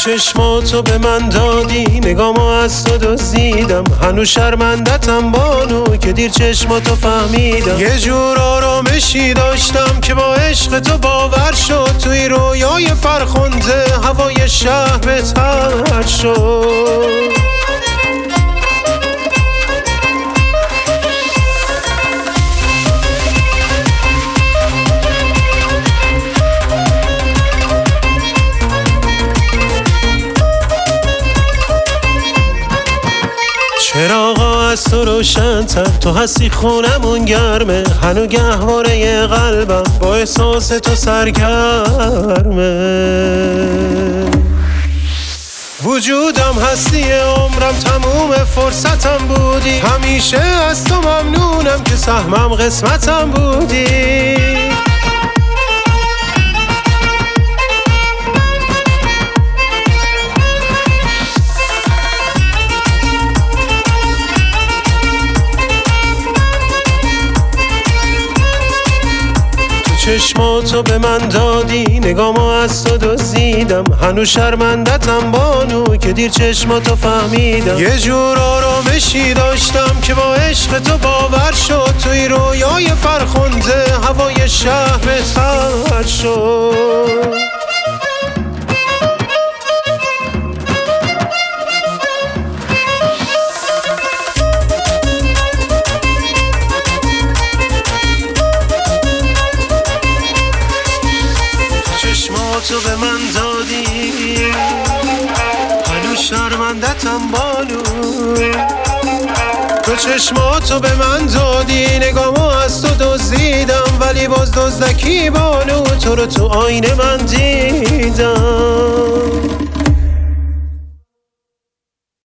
چشماتو به من دادی نگامو از تو دزدیدم، هنوز شرمندتم بانو که دیر چشماتو فهمیدم. یه جور آرامشی داشتم که با عشق تو باور شد، توی رویای فرخنده هوای شهر بهتر شد. چراغا از تو روشن‌تر، تو هستی خونمون گرمه، هنو گهواره قلبم با احساس تو سرگرمه. وجودم هستی عمرم، تموم فرصتم بودی، همیشه از تو ممنونم که سهمم قسمتم بودی. چشماتو به من دادی نگامو از تو دزدیدم، هنوز شرمندتم بانو که دیر چشماتو فهمیدم. یه جور آرامشی داشتم که با عشق تو باور شد، توی رویای فرخنده هوای شهر بهتر شد. چشماتو به من دادی هنوز شرمندتم بانو، تو چشماتو به من دادی نگامو از تو دزدیدم، ولی باز دزدکی بانو تو رو تو آینه من دیدم.